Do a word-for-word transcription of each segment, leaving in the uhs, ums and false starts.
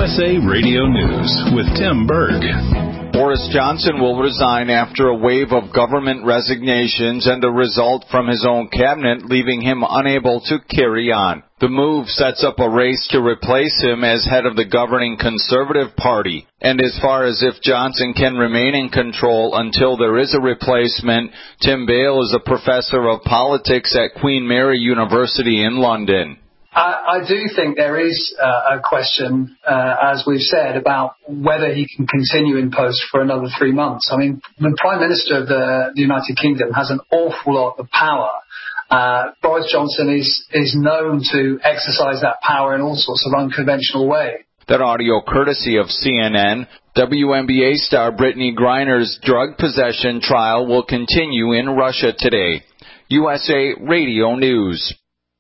S A Radio News with Tim Berg. Boris Johnson will resign after a wave of government resignations and a result from his own cabinet, leaving him unable to carry on. The move sets up a race to replace him as head of the governing Conservative Party. And as far as if Johnson can remain in control until there is a replacement, Tim Bale is a professor of politics at Queen Mary University in London. I, I do think there is uh, a question, uh, as we've said, about whether he can continue in post for another three months. I mean, the Prime Minister of the, the United Kingdom has an awful lot of power. Uh, Boris Johnson is, is known to exercise that power in all sorts of unconventional ways. That audio courtesy of C N N. W N B A star Brittany Griner's drug possession trial will continue in Russia today. U S A Radio News.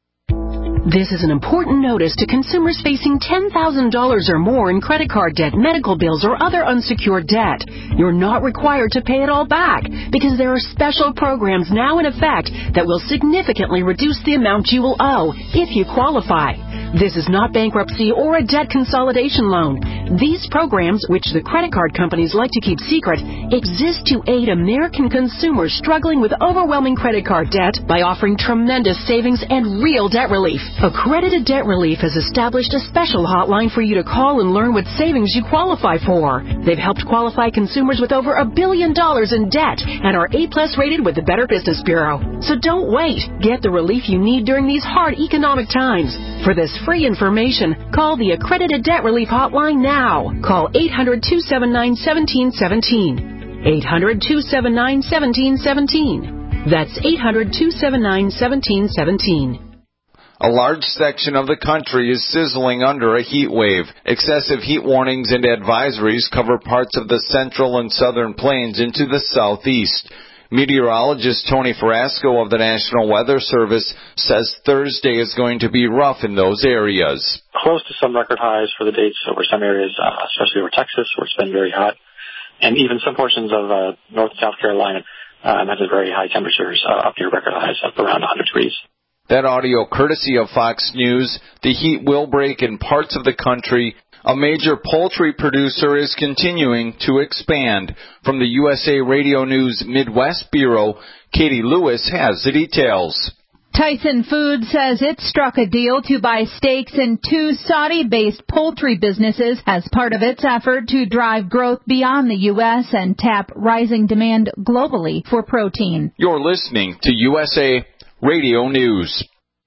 This is an important notice to consumers facing ten thousand dollars or more in credit card debt, medical bills, or other unsecured debt. You're not required to pay it all back because there are special programs now in effect that will significantly reduce the amount you will owe if you qualify. This is not bankruptcy or a debt consolidation loan. These programs, which the credit card companies like to keep secret, exist to aid American consumers struggling with overwhelming credit card debt by offering tremendous savings and real debt relief. Accredited Debt Relief has established a special hotline for you to call and learn what savings you qualify for. They've helped qualify consumers with over a billion dollars in debt and are A plus rated with the Better Business Bureau. So don't wait. Get the relief you need during these hard economic times. For this free information, call the Accredited Debt Relief hotline now. Call eight hundred, two seven nine, one seven one seven. eight hundred, two seven nine, one seven one seven. That's eight hundred, two seven nine, one seven one seven. A large section of the country is sizzling under a heat wave. Excessive heat warnings and advisories cover parts of the central and southern plains into the southeast. Meteorologist Tony Farasco of the National Weather Service says Thursday is going to be rough in those areas. Close to some record highs for the days over some areas, uh, especially over Texas, where it's been very hot, and even some portions of uh, North and South Carolina, uh, and that's very high temperatures uh, up near record highs, up around one hundred degrees. That audio courtesy of Fox News. The heat will break in parts of the country. A major poultry producer is continuing to expand. From the U S A Radio News Midwest Bureau, Katie Lewis has the details. Tyson Foods says it struck a deal to buy stakes in two Saudi-based poultry businesses as part of its effort to drive growth beyond the U S and tap rising demand globally for protein. You're listening to U S A Radio News.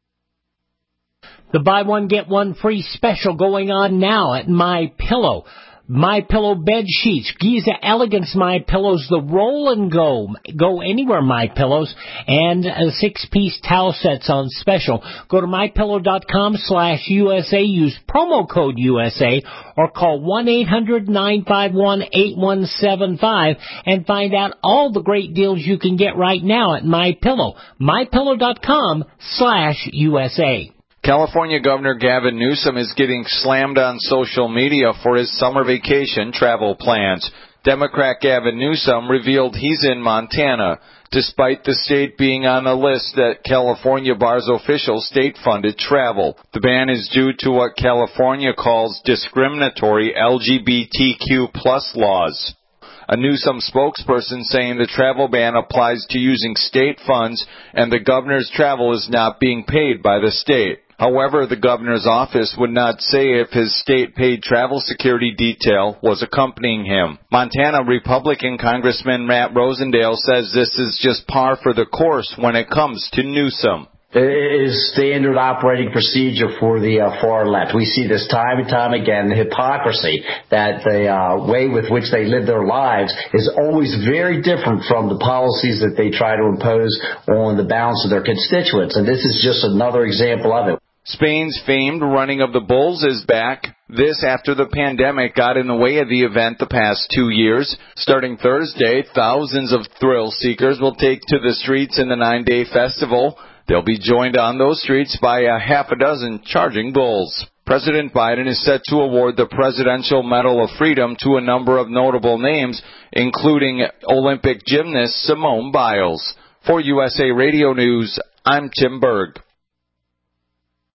The buy one, get one free special going on now at MyPillow. MyPillow bed sheets, Giza Elegance MyPillows, the roll and go, go anywhere MyPillows, and uh, six-piece towel sets on special. Go to MyPillow.com slash USA, use promo code U S A, or call one eight hundred, nine five one, eight one seven five and find out all the great deals you can get right now at MyPillow. MyPillow.com slash USA. California Governor Gavin Newsom is getting slammed on social media for his summer vacation travel plans. Democrat Gavin Newsom revealed he's in Montana, despite the state being on a list that California bars official state-funded travel. The ban is due to what California calls discriminatory L G B T Q plus laws. A Newsom spokesperson saying the travel ban applies to using state funds and the governor's travel is not being paid by the state. However, the governor's office would not say if his state-paid travel security detail was accompanying him. Montana Republican Congressman Matt Rosendale says this is just par for the course when it comes to Newsom. It is standard operating procedure for the uh, far left. We see this time and time again, the hypocrisy that the uh, way with which they live their lives is always very different from the policies that they try to impose on the balance of their constituents. And this is just another example of it. Spain's famed running of the bulls is back. This after the pandemic got in the way of the event the past two years. Starting Thursday, thousands of thrill seekers will take to the streets in the nine-day festival. They'll be joined on those streets by a half a dozen charging bulls. President Biden is set to award the Presidential Medal of Freedom to a number of notable names, including Olympic gymnast Simone Biles. For U S A Radio News, I'm Tim Berg.